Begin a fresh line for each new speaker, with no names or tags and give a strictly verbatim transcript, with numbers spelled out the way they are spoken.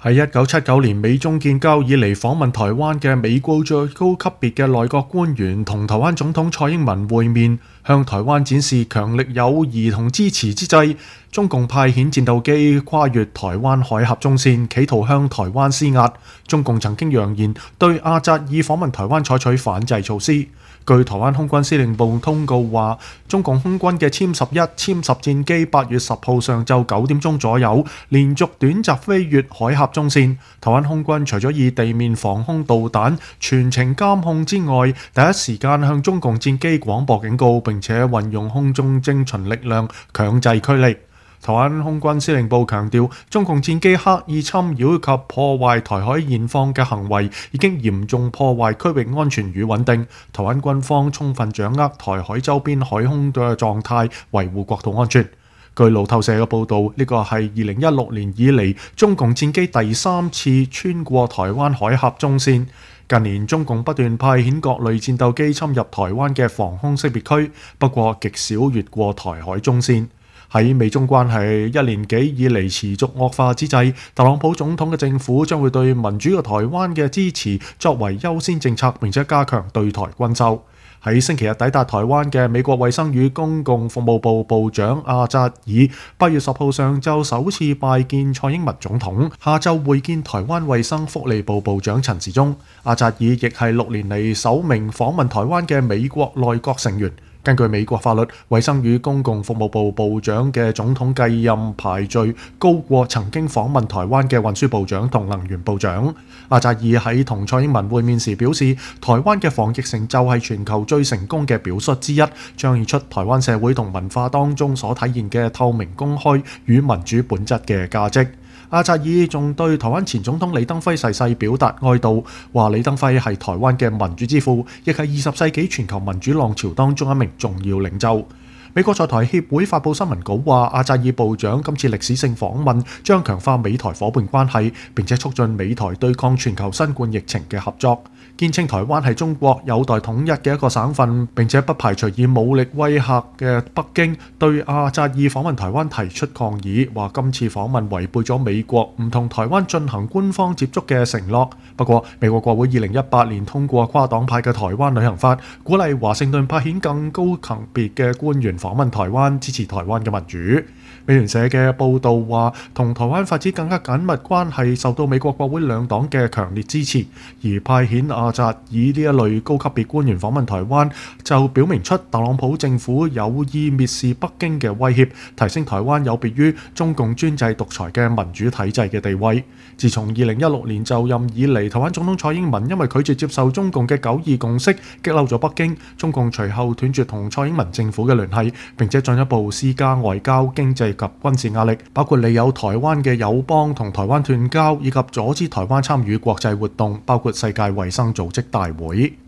喺一九七九年美中建交以嚟訪問台灣嘅美國最高級別嘅內閣官員同台灣總統蔡英文會面，向台灣展示強力友誼同支持之際，中共派遣戰鬥機跨越台灣海峽中線，企圖向台灣施壓。中共曾經揚言對阿扎爾訪問台灣採取反制措施。據台灣空軍司令部通告話，中共空軍嘅殲十一、殲十戰機八月十號上晝九點鐘左右，連續短暫飛越海峽中線。台灣空軍除咗以地面防空導彈全程監控之外，第一時間向中共戰機廣播警告，並且運用空中精巡力量強制驅離。台灣空軍司令部強調，中共戰機刻意侵擾及破壞台海現況嘅行為，已經嚴重破壞區域安全與穩定。台灣軍方充分掌握台海周邊海空嘅狀態，維護國土安全。據路透社嘅報導，呢個係二零一六年以嚟中共戰機第三次穿過台灣海峽中線。近年中共不斷派遣各類戰鬥機侵入台灣嘅防空識別區，不過極少越過台海中線。喺美中關係一年幾以嚟持續惡化之際，特朗普總統嘅政府將會對民主嘅台灣嘅支持作為優先政策，並且加強對台軍售。喺星期日抵達台灣嘅美國衛生與公共服務部部長阿扎爾，八月十號上晝首次拜見蔡英文總統，下晝會見台灣衛生福利部部長陳時中。阿扎爾亦係六年嚟首名訪問台灣嘅美國內閣成員。根據美國法律，衛生與公共服務部部長嘅總統繼任排序高過曾經訪問台灣嘅運輸部長同能源部長。阿扎爾喺同蔡英文會面時表示，台灣嘅防疫成就係全球最成功嘅表率之一，彰顯出台灣社會同文化當中所體現嘅透明、公開與民主本質嘅價值。阿扎爾仲對台灣前總統李登輝逝世表達哀悼，話李登輝係台灣嘅民主之父，亦係二十世紀全球民主浪潮當中一名重要領袖。美國在台協會發布新聞稿話，阿扎爾部長今次歷史性訪問將強化美台夥伴關係，並且促進美台對抗全球新冠疫情嘅合作。堅稱台灣係中國有待統一嘅一個省份，並且不排除以武力威嚇嘅北京對阿扎爾訪問台灣提出抗議，話今次訪問違背咗美國唔同台灣進行官方接觸嘅承諾。不過，美國國會二零一八年通過跨黨派嘅台灣旅行法，鼓勵華盛頓派遣更高級別嘅官員訪問台灣，支持台灣嘅民主。美聯社嘅報導話，同台灣發展更加緊密關係受到美國國會兩黨嘅強烈支持，而派遣阿扎爾呢一類高級別官員訪問台灣，就表明出特朗普政府有意蔑視北京嘅威脅，提升台灣有別於中共專制獨裁嘅民主體制嘅地位。自從二零一六年就任以嚟，台灣總統蔡英文因為拒絕接受中共嘅九二共識，激嬲咗北京，中共隨後斷絕同蔡英文政府嘅聯繫，並且進一步施加外交、經濟及軍事壓力，包括利誘台灣嘅友邦同台灣斷交，以及阻止台灣參與國際活動，包括世界衛生組織大會。